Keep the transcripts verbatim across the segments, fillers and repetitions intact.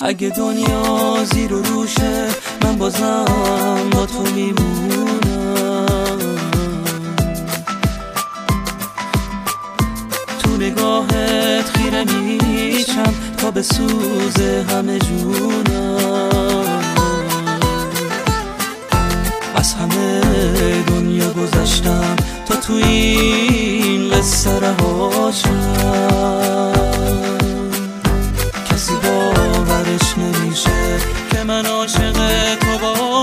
اگه دنیا زیر و روشه من بازم با تو میمونم. تو نگاهت خیره میشم تا به سوز همه جونم. از همه دنیا گذشتم تا تو این قصه رهاشم. کسی باورش نمیشه که من عاشق تو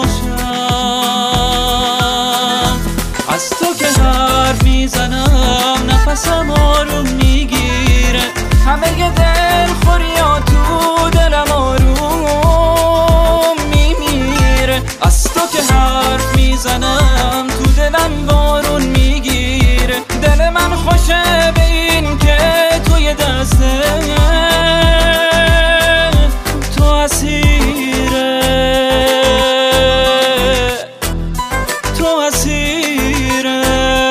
باشم. از تو که حرف میزنم نفسم آروم میگیره. همه ی دل خوریا تو دلم آروم میمیره. از تو که حرف میزنم تو دلم بارون میگیره. دل من خوشه به این که توی دسته تو اسیره، تو اسیره.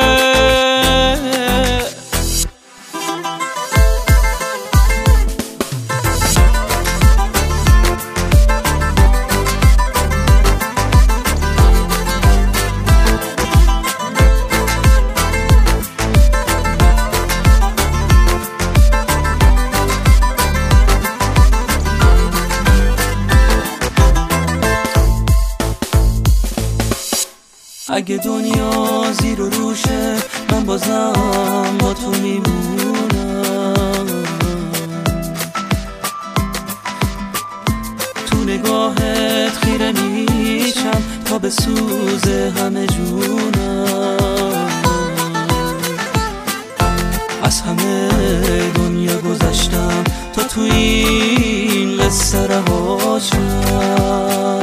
اگه دنیا زیر و روشه من بازم با تو میمونم. تو نگاهت خیره میشم تا به سوز همه جونم. از همه دنیا گذشتم تا تو این قصه رهاشم.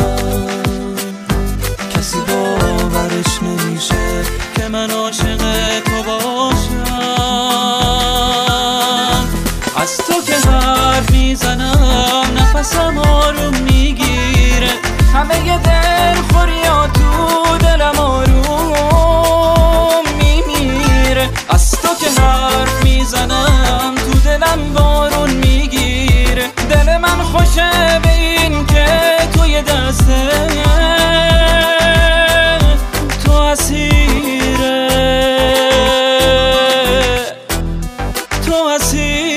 کسی باورش نمیشه که من عاشق تو باشم. از تو که حرف میزنم نفسم آروم میگیره. همه ی دل خوریا تو دلم آروم میمیره. از تو که حرف میزنم تو دلم بارون میگیره. دل من خوشه به این که توی دسته تو اسیره، تو اسیره.